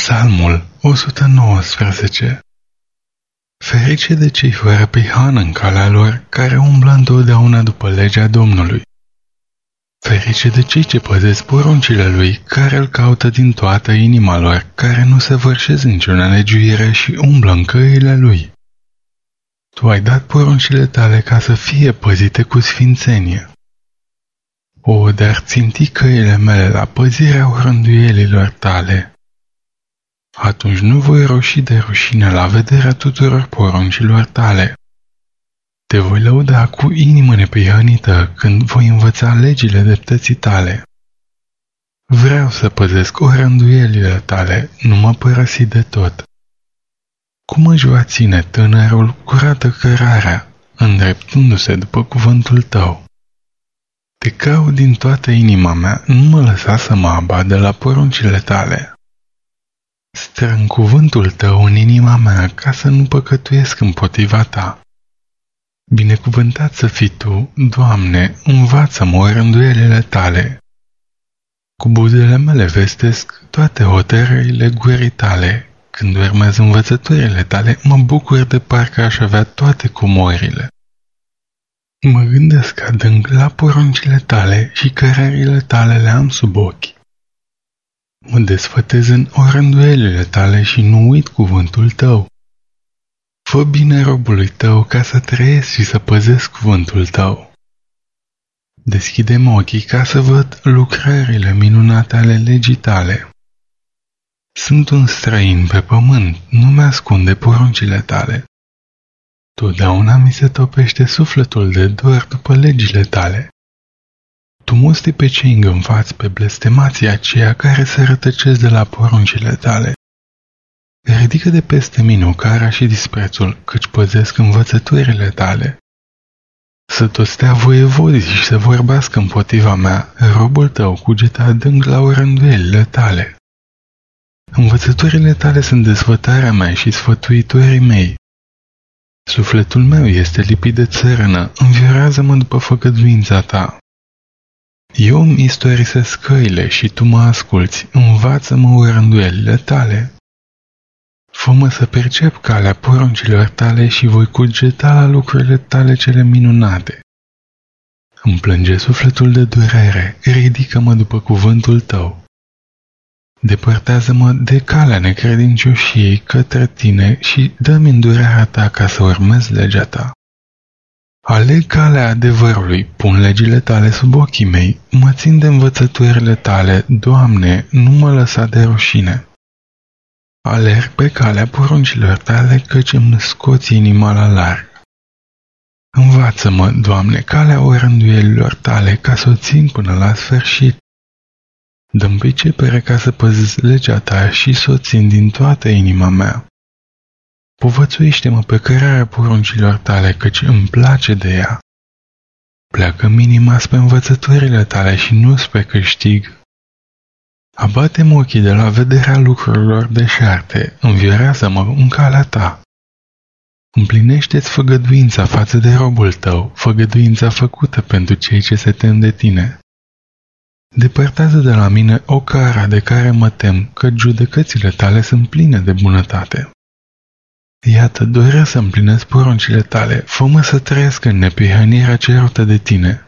Psalmul 119. Ferice de cei fără prihană în calea lor, care umblă întotdeauna după legea Domnului. Ferice de cei ce păzesc poruncile lui, care îl caută din toată inima lor, care nu se vârșesc niciuna nelegiuire și umblă în căile lui. Tu ai dat poruncile tale ca să fie păzite cu sfințenie. Dar ținti căile mele la păzirea rânduielilor tale. Atunci nu voi roși de rușine la vederea tuturor poruncilor tale. Te voi lăuda cu inimă neprihănită când voi învăța legile dreptății tale. Vreau să păzesc rânduielile tale, nu mă părăsi de tot. Cum își va ține tânărul curată cărarea, îndreptându-se după cuvântul tău? Te caut din toată inima mea, nu mă lăsa să mă abat de la poruncile tale. Strâng cuvântul tău în inima mea ca să nu păcătuiesc împotriva ta. Binecuvântat să fii tu, Doamne, învață-mă rânduielile tale. Cu buzele mele vestesc toate hotărârile gurii tale. Când urmez învățăturile tale, mă bucur de parcă aș avea toate comorile. Mă gândesc adânc la poruncile tale și cărările tale le am sub ochi. Mă desfătez în rânduielile tale și nu uit cuvântul tău. Fă bine robului tău ca să trăiesc și să păzesc cuvântul tău. Deschide-mi ochii ca să văd lucrările minunate ale legii tale. Sunt un străin pe pământ, nu mi-ascunde poruncile tale. Totdeauna mi se topește sufletul de dor după legile tale. Tu mustii pe cei îngânfați, pe blestemații aceia care se rătăcesc de la poruncile tale. Ridică de peste mine ocara și disprețul, căci păzesc învățăturile tale. Să toți stea voievodii și să vorbească împotriva mea, robul tău cugete adânc la rânduielile tale. Învățăturile tale sunt desfătarea mea și sfătuitorii mei. Sufletul meu este lipit de țărână, înviorează-mă după făgăduința ta. Eu îmi istorisesc căile și tu mă asculți, învață-mă rânduielile tale. Fă-mă să percep calea poruncilor tale și voi cugeta la lucrurile tale cele minunate. Îmi plânge sufletul de durere, ridică-mă după cuvântul tău. Depărtează-mă de calea necredincioșiei către tine și dă-mi îndurarea ta ca să urmez legea ta. Aleg calea adevărului, pun legile tale sub ochii mei, mă țin de învățăturile tale, Doamne, nu mă lăsa de rușine. Alerg pe calea poruncilor tale, căci îmi scoți inima la larg. Învață-mă, Doamne, calea rânduielilor tale, ca să o țin până la sfârșit. Dă-mi pricepere ca să păzesc legea ta și să o țin din toată inima mea. Povățuiește-mă pe cărarea poruncilor tale, căci îmi place de ea. Pleacă-mi inima spre învățăturile tale și nu spre câștig. Abate-mi ochii de la vederea lucrurilor deșarte, înviorează-mă în calea ta. Împlinește-ți făgăduința față de robul tău, făgăduința făcută pentru cei ce se tem de tine. Depărtează de la mine ocara de care mă tem, că judecățile tale sunt pline de bunătate. Iată, doresc să împlinesc poruncile tale, fă-mă să trăiesc în neprihănirea cerută de tine.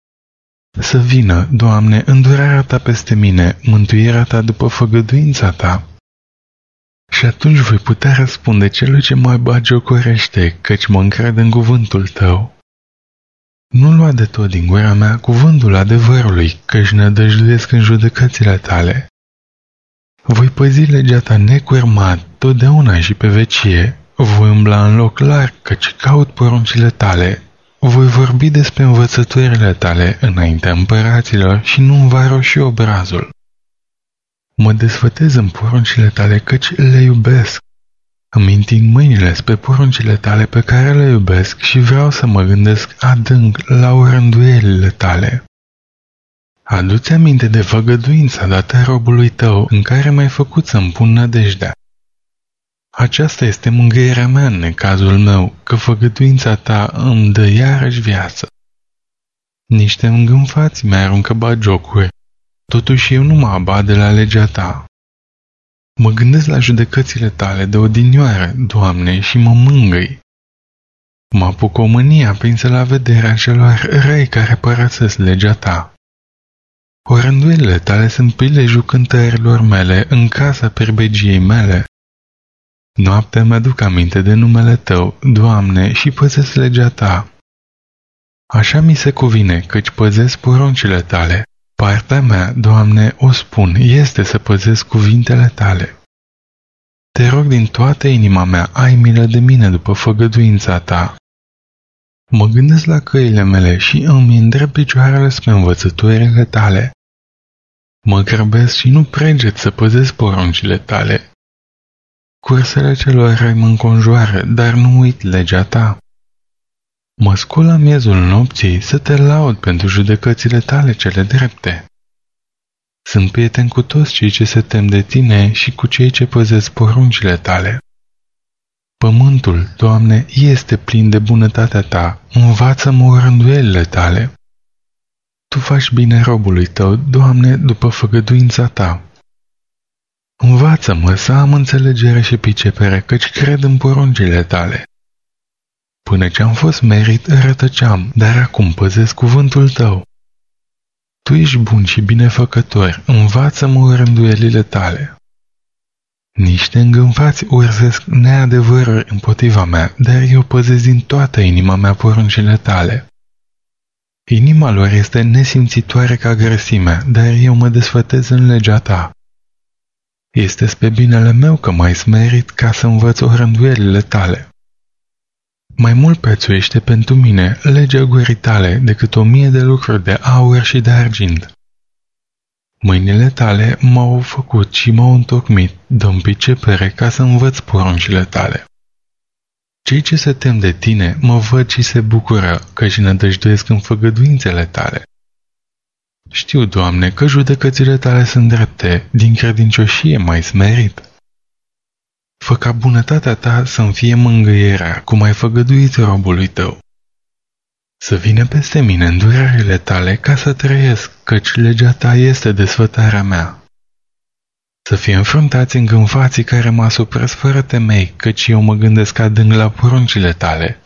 Să vină, Doamne, îndurarea ta peste mine, mântuirea ta după făgăduința ta. Și atunci voi putea răspunde celui ce mă bagiocorește, căci mă încred în cuvântul tău. Nu lua de tot din gura mea cuvântul adevărului, căci nădăjduiesc în judecățile tale. Voi păzi legea ta necurmat, totdeauna și pe vecie. Voi umbla în loc larg, căci caut poruncile tale. Voi vorbi despre învățăturile tale înaintea împăraților și nu-mi va roși obrazul. Mă desfătez în poruncile tale, căci le iubesc. Îmi întind mâinile spre poruncile tale pe care le iubesc și vreau să mă gândesc adânc la rânduielile tale. Adu-ți aminte de făgăduința dată robului tău în care m-ai făcut să-mi pun nădejdea. Aceasta este mângâierea mea în necazul meu, că făgăduința ta îmi dă iarăși viață. Niște îngânfați mi-aruncă bagiocuri, totuși eu nu mă abat de la legea ta. Mă gândesc la judecățile tale de odinioară, Doamne, și mă mângâi. Mă apucă o mânie aprinsă la vederea celor răi care părăsesc legea ta. Orânduielile tale sunt prilejul cântărilor mele în casa perbegiei mele. Noaptea mi-aduc aminte de numele tău, Doamne, și păzesc legea ta. Așa mi se cuvine, căci păzesc poruncile tale. Partea mea, Doamne, o spun, este să păzesc cuvintele tale. Te rog din toată inima mea, ai milă de mine după făgăduința ta. Mă gândesc la căile mele și îmi îndrept picioarele spre învățăturile tale. Mă grăbesc și nu preget să păzesc poruncile tale. Cursele celor răi mă înconjoară, dar nu uit legea ta. Mă scol la miezul nopții să te laud pentru judecățile tale cele drepte. Sunt prieten cu toți cei ce se tem de tine și cu cei ce păzesc poruncile tale. Pământul, Doamne, este plin de bunătatea ta, învață-mă orânduielile tale. Tu faci bine robului tău, Doamne, după făgăduința ta. Învață-mă să am înțelegere și pricepere, căci cred în poruncile tale. Până ce am fost merit, rătăceam, dar acum păzesc cuvântul tău. Tu ești bun și binefăcător, învață-mă orânduielile tale. Niște îngânfați urzesc neadevăruri împotriva mea, dar eu păzesc din toată inima mea poruncile tale. Inima lor este nesimțitoare ca grăsimea, dar eu mă desfătez în legea ta. Este spre binele meu că m-ai smerit ca să învăț orânduielile tale. Mai mult prețuiește pentru mine legea gurii tale decât 1000 de lucruri de aur și de argint. Mâinile tale m-au făcut și m-au întocmit, dă-mi pricepere ca să învăț poruncile tale. Cei ce se tem de tine mă văd și se bucură, căci nădăjduiesc în făgăduințele tale. Știu, Doamne, că judecățile tale sunt drepte, din credincioșie m-ai smerit. Fă ca bunătatea ta să-mi fie mângâierea, cum ai făgăduit robului tău. Să vină peste mine îndurările tale ca să trăiesc, căci legea ta este desfătarea mea. Să fie înfruntați îngânfații care mă asupresc fără temei, căci eu mă gândesc adânc la poruncile tale.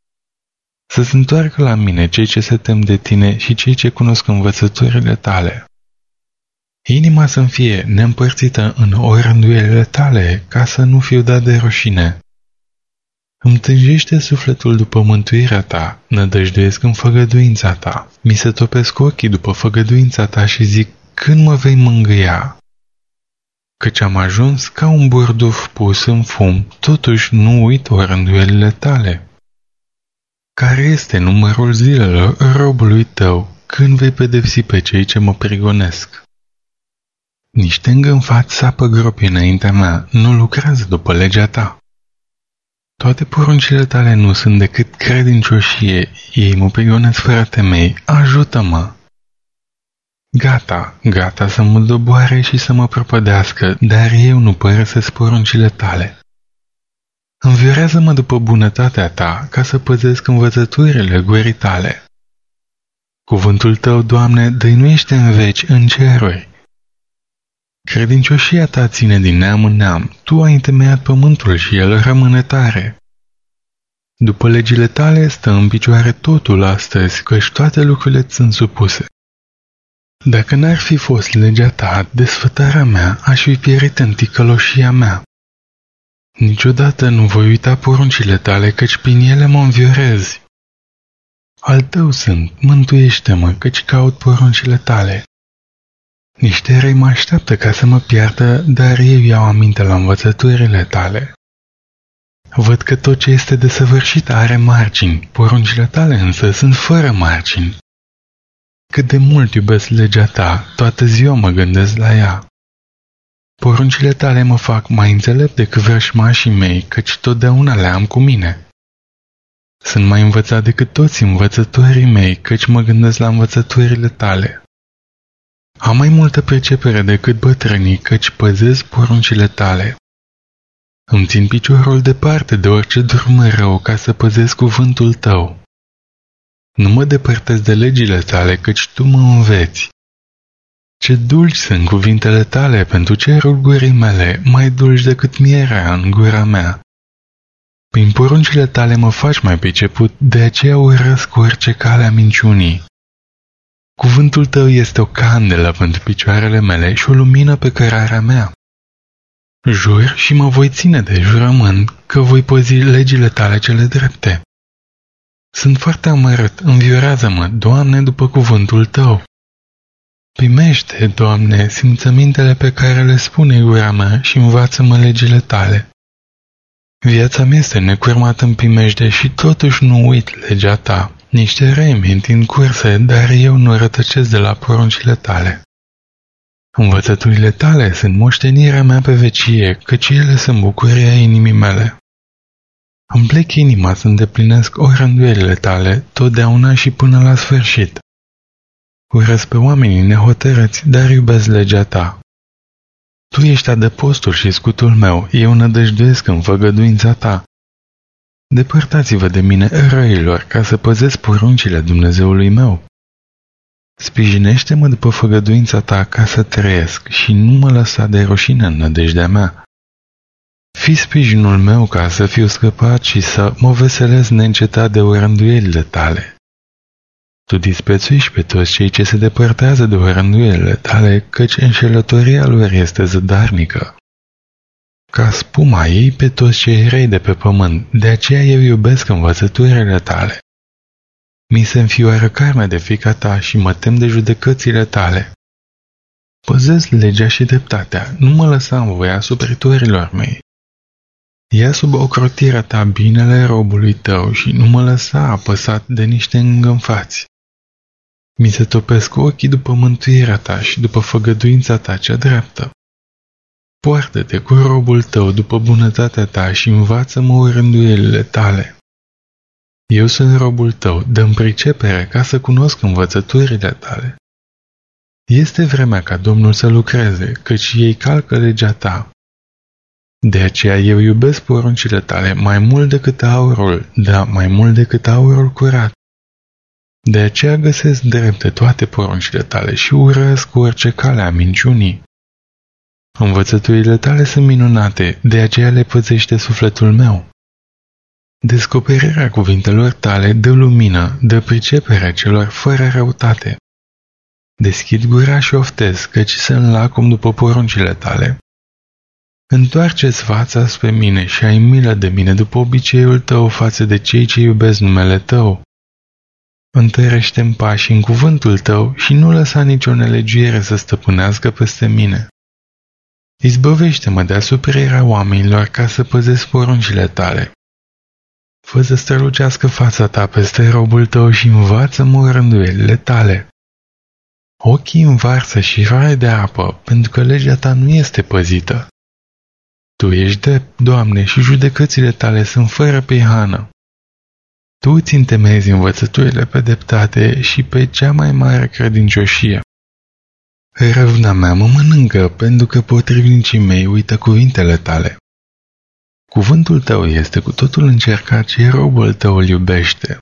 Să se întoarcă la mine cei ce se tem de tine și cei ce cunosc învățăturile tale. Inima să-mi fie neîmpărțită în orânduielile tale, ca să nu fiu dat de rușine. Îmi tânjește sufletul după mântuirea ta, nădăjduiesc în făgăduința ta. Mi se topesc ochii după făgăduința ta și zic, când mă vei mângâia? Căci am ajuns ca un burduf pus în fum, totuși nu uit orânduielile tale. Care este numărul zilelor robului tău, când vei pedepsi pe cei ce mă prigonesc? Niște îngânfați sapă gropi înaintea mea, nu lucrează după legea ta. Toate poruncile tale nu sunt decât credincioșie, ei mă prigonesc fără temei, ajută-mă! Gata să mă doboare și să mă prăpădească, dar eu nu părăsesc poruncile tale. Înviorează-mă după bunătatea ta, ca să păzesc învățăturile gurii tale. Cuvântul tău, Doamne, dăinuiește în veci, în ceruri. Credincioșia ta ține din neam în neam, tu ai întemeiat pământul și el rămâne tare. După legile tale stă în picioare totul astăzi, căci toate lucrurile sunt supuse. Dacă n-ar fi fost legea ta, desfătarea mea, aș fi pierit în ticăloșia mea. Niciodată nu voi uita poruncile tale, căci prin ele mă înviorezi. Al tău sunt, mântuiește-mă, căci caut poruncile tale. Niște răi mă așteaptă ca să mă piardă, dar eu iau aminte la învățăturile tale. Văd că tot ce este desăvârșit are margini, poruncile tale însă sunt fără margini. Cât de mult iubesc legea ta, toată ziua mă gândesc la ea. Poruncile tale mă fac mai înțelept decât vrășmașii mei, căci totdeauna le am cu mine. Sunt mai învățat decât toți învățătorii mei, căci mă gândesc la învățăturile tale. Am mai multă pricepere decât bătrânii, căci păzesc poruncile tale. Îmi țin piciorul departe de orice drum rău ca să păzesc cuvântul tău. Nu mă depărtez de legile tale, căci tu mă înveți. Ce dulci sunt cuvintele tale pentru cerul gurii mele, mai dulci decât mierea în gura mea. Prin poruncile tale mă faci mai priceput, de aceea urăsc orice cale a minciunii. Cuvântul tău este o candelă pentru picioarele mele și o lumină pe cărarea mea. Jur și mă voi ține de jurământ că voi păzi legile tale cele drepte. Sunt foarte amărât, înviorează-mă, Doamne, după cuvântul tău. Primește, Doamne, simțămintele pe care le spune gura mea și învață-mă legile tale. Viața mea este necurmată în primejde și totuși nu uit legea ta. Niște rei minti în curse, dar eu nu rătăcesc de la poruncile tale. Învățăturile tale sunt moștenirea mea pe vecie, căci ele sunt bucuria inimii mele. Îmi plec inima să îndeplinesc orânduielile tale, totdeauna și până la sfârșit. Urăsc pe oamenii nehotărâți, dar iubesc legea ta. Tu ești adăpostul și scutul meu, eu nădăjduiesc în făgăduința ta. Depărtați-vă de mine, răilor, ca să păzesc poruncile Dumnezeului meu. Sprijinește-mă după făgăduința ta ca să trăiesc și nu mă lăsa de rușine în nădejdea mea. Fii sprijinul meu ca să fiu scăpat și să mă veselesc neîncetat de orânduielile tale. Tu disprețuiești pe toți cei ce se depărtează de orânduielile tale, căci înșelătoria lor este zădarnică. Ca spuma ei pe toți cei rei de pe pământ, de aceea eu iubesc învățăturile tale. Mi se înfioară carnea de frica ta și mă tem de judecățile tale. Păzesc legea și dreptatea, nu mă lăsa în voia supritorilor mei. Ia sub ocrotirea ta binele robului tău și nu mă lăsa apăsat de niște îngânfați. Mi se topesc ochii după mântuirea ta și după făgăduința ta cea dreaptă. Poartă-te cu robul tău după bunătatea ta și învață-mă orânduielile tale. Eu sunt robul tău, dă-mi pricepere ca să cunosc învățăturile tale. Este vremea ca Domnul să lucreze, căci ei calcă legea ta. De aceea eu iubesc poruncile tale mai mult decât aurul, da, mai mult decât aurul curat. De aceea găsesc drepte toate poruncile tale și urăsc orice cale a minciunii. Învățăturile tale sunt minunate, de aceea le păzește sufletul meu. Descoperirea cuvintelor tale dă lumină, dă priceperea celor fără răutate. Deschid gura și oftez, căci sunt lacom după poruncile tale. Întoarce-ți fața spre mine și ai milă de mine după obiceiul tău față de cei ce iubesc numele tău. Întărește-mi pașii în cuvântul tău și nu lăsa nicio nelegiuire să stăpânească peste mine. Izbăvește-mă de asuprirea oamenilor ca să păzesc poruncile tale. Fă să strălucească fața ta peste robul tău și învață-mă orânduielile tale. Ochii învarsă și raie de apă, pentru că legea ta nu este păzită. Tu ești drept, Doamne, și judecățile tale sunt fără prihană. Tu îți întemeiezi învățăturile pe dreptate și pe cea mai mare credincioșie. Răvna mea mă mănâncă, pentru că potrivnicii mei uită cuvintele tale. Cuvântul tău este cu totul încercat și robul tău îl iubește.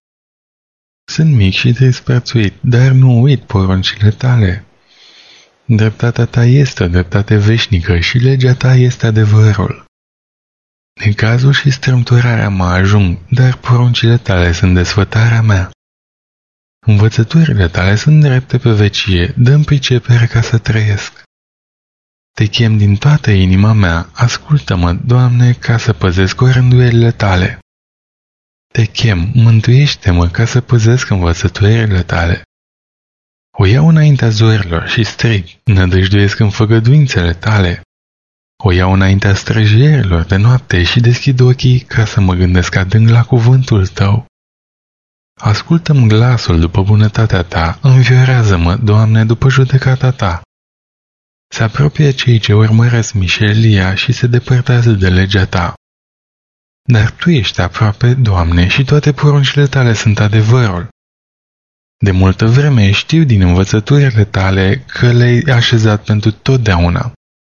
Sunt mic și disprețuit, dar nu uit poruncile tale. Dreptatea ta este o dreptate veșnică și legea ta este adevărul. Necazul și strâmtorarea mă ajung, dar poruncile tale sunt desfătarea mea. Învățăturile tale sunt drepte pe vecie, dă-mi pricepere ca să trăiesc. Te chem din toată inima mea, ascultă-mă, Doamne, ca să păzesc orânduielile tale. Te chem, mântuiește-mă ca să păzesc învățăturile tale. O iau înaintea zorilor și strig, nădăjduiesc în făgăduințele tale. O iau înaintea străjierilor de noapte și deschid ochii ca să mă gândesc adânc la cuvântul tău. Ascultă-mi glasul după bunătatea ta, înviorează-mă, Doamne, după judecata ta. Se apropie cei ce urmăresc mișelia și se depărtează de legea ta. Dar tu ești aproape, Doamne, și toate poruncile tale sunt adevărul. De multă vreme știu din învățăturile tale că le-ai așezat pentru totdeauna.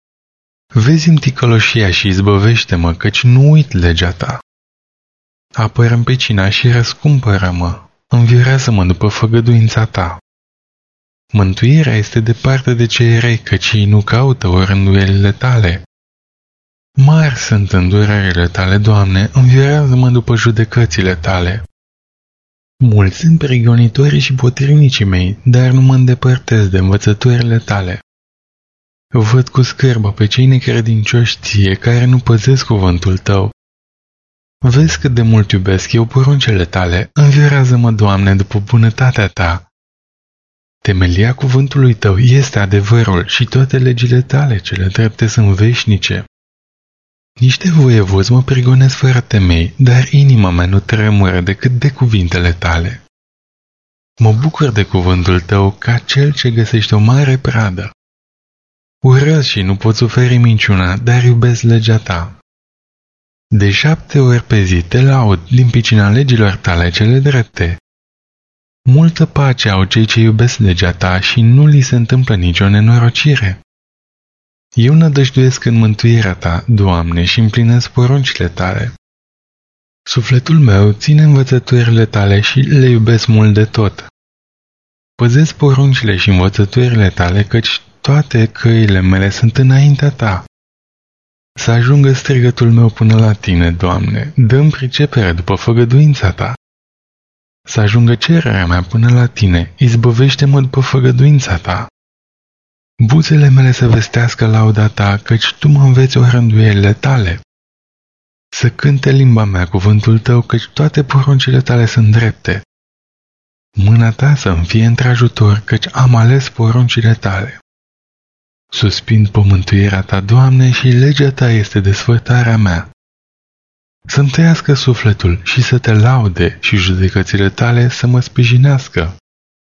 Vezi-mi ticăloșia și izbăvește-mă, căci nu uit legea ta. Apără-mi pe cina și răscumpără-mă, înviorează-mă după făgăduința ta. Mântuirea este departe de cei rei, căci ei nu caută orânduielile tale. Mari sunt îndurările tale, Doamne, înviorează-mă după judecățile tale. Mulți sunt prigonitorii și potrivnicii mei, dar nu mă îndepărtez de învățăturile tale. Văd cu scârbă pe cei necredincioși ție, care nu păzesc cuvântul tău. Vezi cât de mult iubesc eu poruncele tale, înviorează-mă, Doamne, după bunătatea ta. Temelia cuvântului tău este adevărul și toate legile tale cele drepte sunt veșnice. Niște voievozi mă prigonesc fără temei, dar inima mea nu tremură decât de cuvintele tale. Mă bucur de cuvântul tău ca cel ce găsește o mare pradă. Urăsc și nu pot suferi minciuna, dar iubesc legea ta. De 7 ori pe zi te laud din pricina legilor tale cele drepte. Multă pace au cei ce iubesc legea ta și nu li se întâmplă nicio nenorocire. Eu nădăjduiesc în mântuirea ta, Doamne, și împlinesc poruncile tale. Sufletul meu ține învățăturile tale și le iubesc mult de tot. Păzesc poruncile și învățăturile tale, căci toate căile mele sunt înaintea ta. Să ajungă strigătul meu până la tine, Doamne, dă-mi pricepere după făgăduința ta. Să ajungă cererea mea până la tine, izbăvește-mă după făgăduința ta. Buzele mele să vestească lauda ta, căci tu mă înveți orânduielile tale. Să cânte limba mea cuvântul tău, căci toate poruncile tale sunt drepte. Mâna ta să-mi fie într-ajutor, căci am ales poruncile tale. Suspin pe mântuirea ta, Doamne, și legea ta este desfătarea mea. Să-mi trăiască sufletul și să te laude și judecățile tale să mă sprijinească.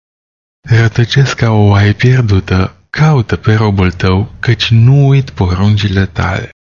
Rătăcesc ca o oaie pierdută, caută pe robul tău, căci nu uit poruncile tale.